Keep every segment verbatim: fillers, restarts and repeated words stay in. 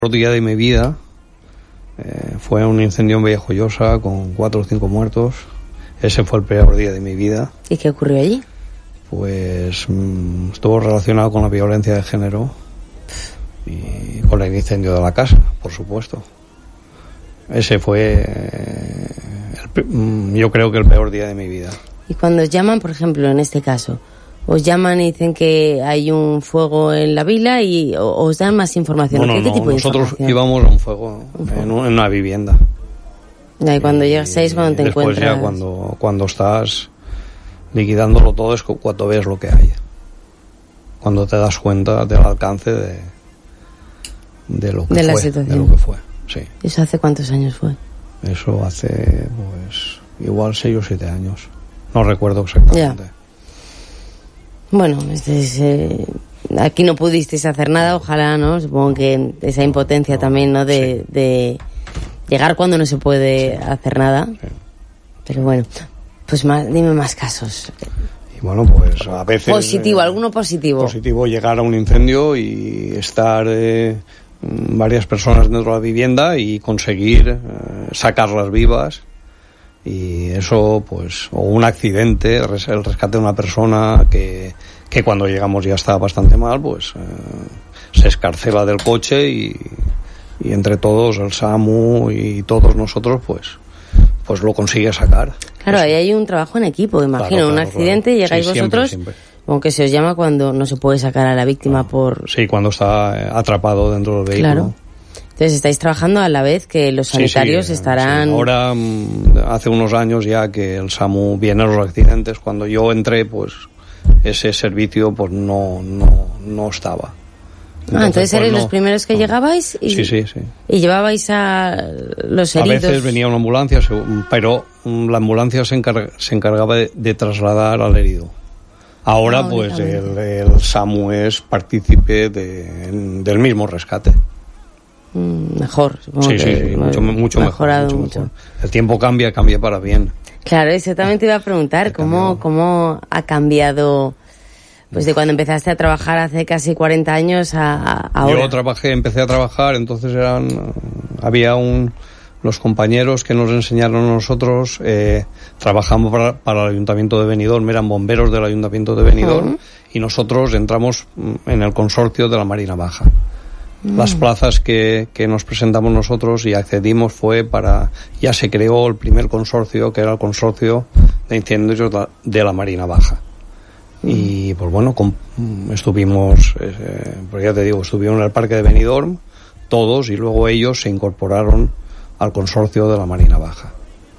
El día de mi vida eh, fue un incendio en Villajoyosa con cuatro o cinco muertos. Ese fue el peor día de mi vida. ¿Y qué ocurrió allí? Pues mmm, estuvo relacionado con la violencia de género y con el incendio de la casa, por supuesto. Ese fue, eh, el, yo creo que el peor día de mi vida. Y cuando os llaman, por ejemplo, en este caso, os llaman y dicen que hay un fuego en la vila y os dan más información. No, no, ¿Qué, no, qué tipo de nosotros información? íbamos a un fuego, un fuego. En, un, en una vivienda. Y cuando llegáis, cuando te después encuentras... ya cuando, cuando estás liquidándolo todo es cuando ves lo que hay. Cuando te das cuenta del alcance de, de lo que de fue. La situación. De lo que fue, sí. ¿Eso hace cuántos años fue? Eso hace, pues, igual seis o siete años. No recuerdo exactamente. Ya. Bueno, este es, eh, aquí no pudisteis hacer nada, ojalá, ¿no? Supongo que esa impotencia no, también, ¿no? De, sí. de llegar cuando no se puede sí. hacer nada. Sí. Pero bueno, pues más, dime más casos. Y bueno, pues a veces... Positivo, eh, alguno positivo. Positivo, llegar a un incendio y estar eh, varias personas dentro de la vivienda y conseguir eh, sacarlas vivas. Y eso, pues, o un accidente, el rescate de una persona que, que cuando llegamos ya está bastante mal, pues eh, se escarcela del coche y, y entre todos, el SAMU y todos nosotros, pues pues lo consigue sacar. Claro, ahí hay un trabajo en equipo, imagino. Claro, claro, un accidente, claro. Llegáis sí, vosotros, siempre, siempre. Aunque se os llama cuando no se puede sacar a la víctima no. por... Sí, cuando está atrapado dentro del vehículo. Claro. Entonces estáis trabajando a la vez que los sanitarios sí, sí, estarán... Sí. Ahora, hace unos años ya que el SAMU viene a los accidentes, cuando yo entré, pues ese servicio pues no no no estaba. Entonces, ah, entonces erais pues, no, los primeros que no. llegabais y, sí, sí, sí. y llevabais a los heridos. A veces venía una ambulancia, pero la ambulancia se, encarga, se encargaba de, de trasladar al herido. Ahora, no, pues el, el SAMU es partícipe de, del mismo rescate. Mejor, supongo sí, que sí, sí, mucho, mucho mejorado mejor, mucho. mucho. El tiempo cambia, cambia para bien. Claro, eso también te iba a preguntar, ¿cómo, cómo ha cambiado, pues de cuando empezaste a trabajar hace casi cuarenta años a, a ahora? Yo trabajé, empecé a trabajar, entonces eran, había un, los compañeros que nos enseñaron a nosotros, eh, trabajamos para, para el Ayuntamiento de Benidorm, eran bomberos del Ayuntamiento de Benidorm, uh-huh. y nosotros entramos en el consorcio de la Marina Baja. Las plazas que, que nos presentamos nosotros y accedimos fue para... Ya se creó el primer consorcio, que era el consorcio de incendios de la Marina Baja. Mm. Y pues bueno, con, estuvimos, eh, pues ya te digo, estuvieron en el parque de Benidorm, todos, y luego ellos se incorporaron al consorcio de la Marina Baja.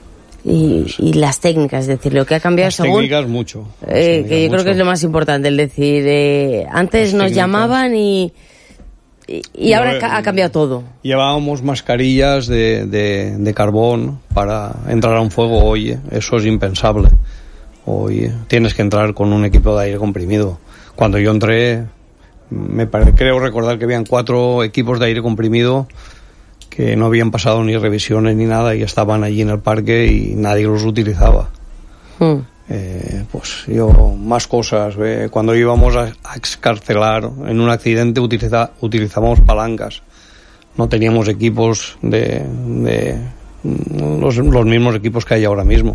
Y, pues, y las técnicas, es decir, lo que ha cambiado las según... técnicas mucho. Las eh, técnicas que yo mucho. creo que es lo más importante, el decir, eh, antes las nos técnicas. llamaban y... Y, y ahora ha cambiado todo. Llevábamos mascarillas de, de, de carbón para entrar a un fuego. Hoy eso es impensable. Hoy tienes que entrar con un equipo de aire comprimido. Cuando yo entré, me pare, creo recordar que habían cuatro equipos de aire comprimido que no habían pasado ni revisiones ni nada y estaban allí en el parque y nadie los utilizaba. Hmm. Eh, pues yo, más cosas. Eh, cuando íbamos a, a excarcelar en un accidente utiliza, utilizábamos palancas. No teníamos equipos de, de los, los mismos equipos que hay ahora mismo.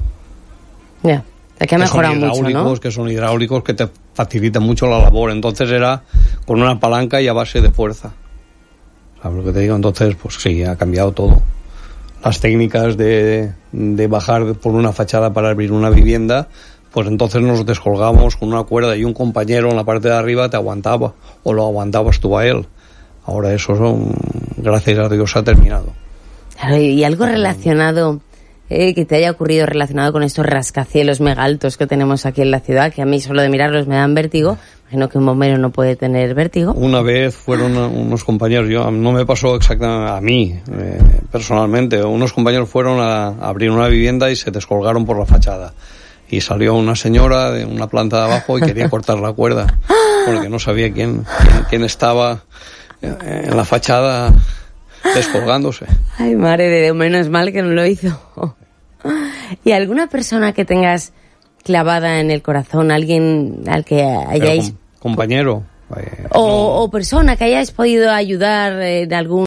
Ya, yeah. Hay que mejorar mucho, ¿no? Que son hidráulicos, que te facilitan mucho la labor. Entonces era con una palanca y a base de fuerza. ¿Sabes lo que te digo? Entonces, pues sí, ha cambiado todo. Las técnicas de, de bajar por una fachada para abrir una vivienda, pues entonces nos descolgamos con una cuerda y un compañero en la parte de arriba te aguantaba, o lo aguantabas tú a él. Ahora eso, son, gracias a Dios, ha terminado. Claro, y algo relacionado, eh, que te haya ocurrido relacionado con estos rascacielos mega altos que tenemos aquí en la ciudad, que a mí solo de mirarlos me dan vértigo. Imagino que un bombero no puede tener vértigo. Una vez fueron unos compañeros, yo no me pasó exactamente a mí, eh, personalmente, unos compañeros fueron a, a abrir una vivienda y se descolgaron por la fachada. Y salió una señora de una planta de abajo y quería cortar la cuerda, porque no sabía quién, quién, quién estaba en la fachada descolgándose. Ay, madre de Dios, menos mal que no lo hizo. ¿Y alguna persona que tengas clavada en el corazón, alguien al que hayáis... compañero. Eh, o, no. o persona que hayáis podido ayudar en algún